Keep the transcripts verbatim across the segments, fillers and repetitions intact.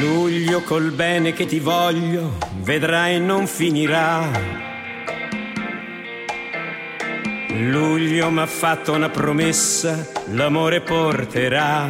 Luglio col bene che ti voglio, vedrai non finirà. Luglio m'ha fatto una promessa, l'amore porterà.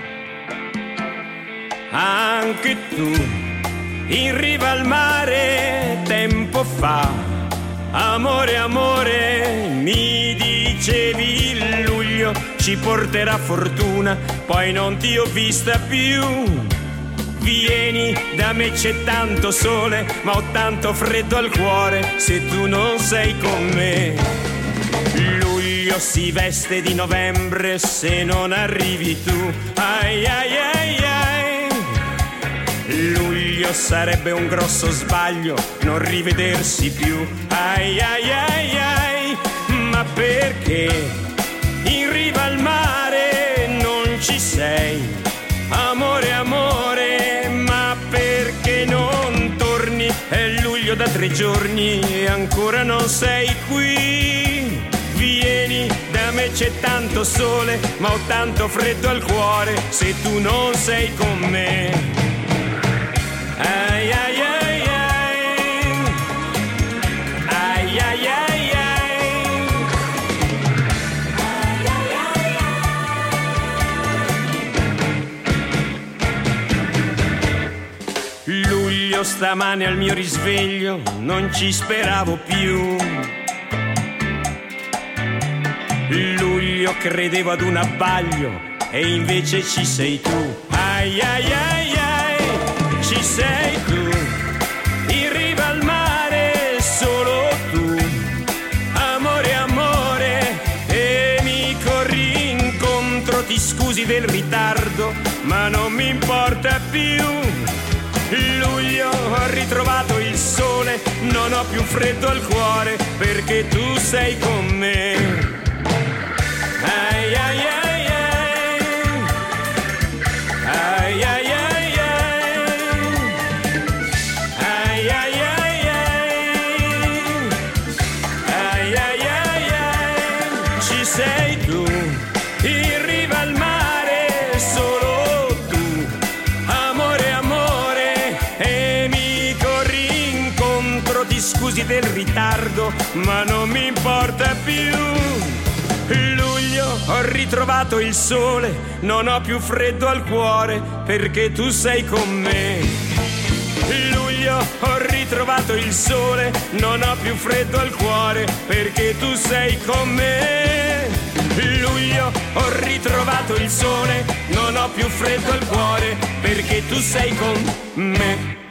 Anche tu, in riva al mare, tempo fa, amore, amore, mi dicevi il luglio ci porterà fortuna, poi non ti ho vista più. Vieni da me, c'è tanto sole, ma ho tanto freddo al cuore se tu non sei con me. Luglio si veste di novembre se non arrivi tu. Ai ai ai ai. Luglio sarebbe un grosso sbaglio non rivedersi più. Ai ai ai ai. Ma perché in riva al mare non ci sei? Amore, amore, ma perché non torni? È luglio da tre giorni e ancora non sei qui. Vieni da me, c'è tanto sole, ma ho tanto freddo al cuore se tu non sei con me. Ai ai ai ai. Ai ai ai ai. Luglio stamane al mio risveglio non ci speravo più. Luglio credevo ad un abbaglio e invece ci sei tu. Ai ai ai ai, ci sei tu. In riva al mare solo tu. Amore, amore, e mi corri incontro. Ti scusi del ritardo, ma non mi importa più. Luglio, ho ritrovato il sole, non ho più freddo al cuore perché tu sei con me. Ai ai ai ai. Ai ai ai ai. Ai ai ai ai. Ai ai ai ai. Ci sei tu, in riva al mare solo tu. Amore, amore, e mi corri incontro. Ti scusi del ritardo, ma non mi importa più. Luglio, ho ritrovato il sole, non ho più freddo al cuore perché tu sei con me. Luglio, ho ritrovato il sole, non ho più freddo al cuore perché tu sei con me. Luglio, ho ritrovato il sole, non ho più freddo al cuore perché tu sei con me.